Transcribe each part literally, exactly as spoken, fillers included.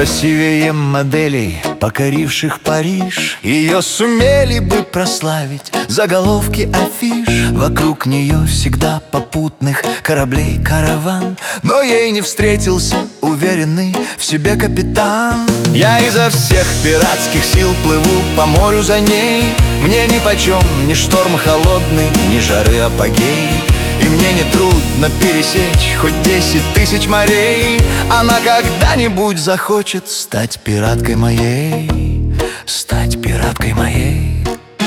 Красивее моделей, покоривших Париж, ее сумели бы прославить заголовки афиш. Вокруг нее всегда попутных кораблей караван, но ей не встретился уверенный в себе капитан. Я изо всех пиратских сил плыву по морю за ней. Мне нипочем ни шторм холодный, ни жары апогей. И мне не трудно пересечь хоть десять тысяч морей. Она когда-нибудь захочет стать пираткой моей, стать пираткой моей.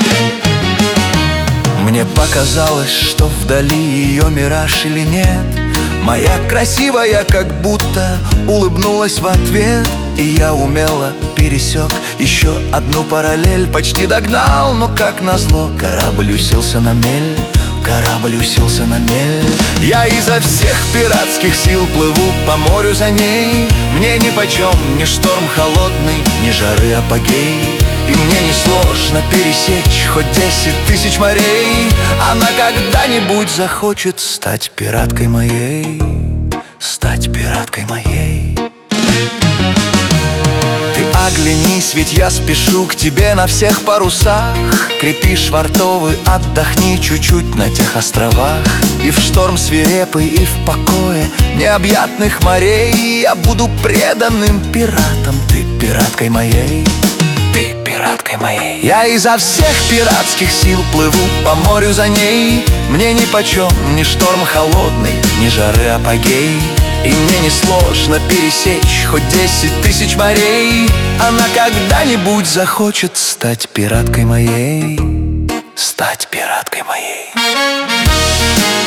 Мне показалось, что вдали ее мираж или нет. Моя красивая как будто улыбнулась в ответ. И я умело пересек еще одну параллель. Почти догнал, но как назло корабль уселся на мель. Корабль уселся на мель. Я изо всех пиратских сил плыву по морю за ней. Мне нипочем ни шторм холодный, ни жары апогей. И мне несложно пересечь хоть десять тысяч морей. Она когда-нибудь захочет стать пираткой моей, стать пираткой моей. Ты оглянись, ведь я спешу к тебе на всех парусах. Крепи швартовы, отдохни чуть-чуть на тех островах. И в шторм свирепый, и в покое необъятных морей я буду преданным пиратом, ты пираткой моей, ты пираткой моей. Я изо всех пиратских сил плыву по морю за ней. Мне нипочем ни шторм холодный, ни жары апогей. И мне несложно пересечь хоть десять тысяч морей. Она когда-нибудь захочет стать пираткой моей, стать пираткой моей.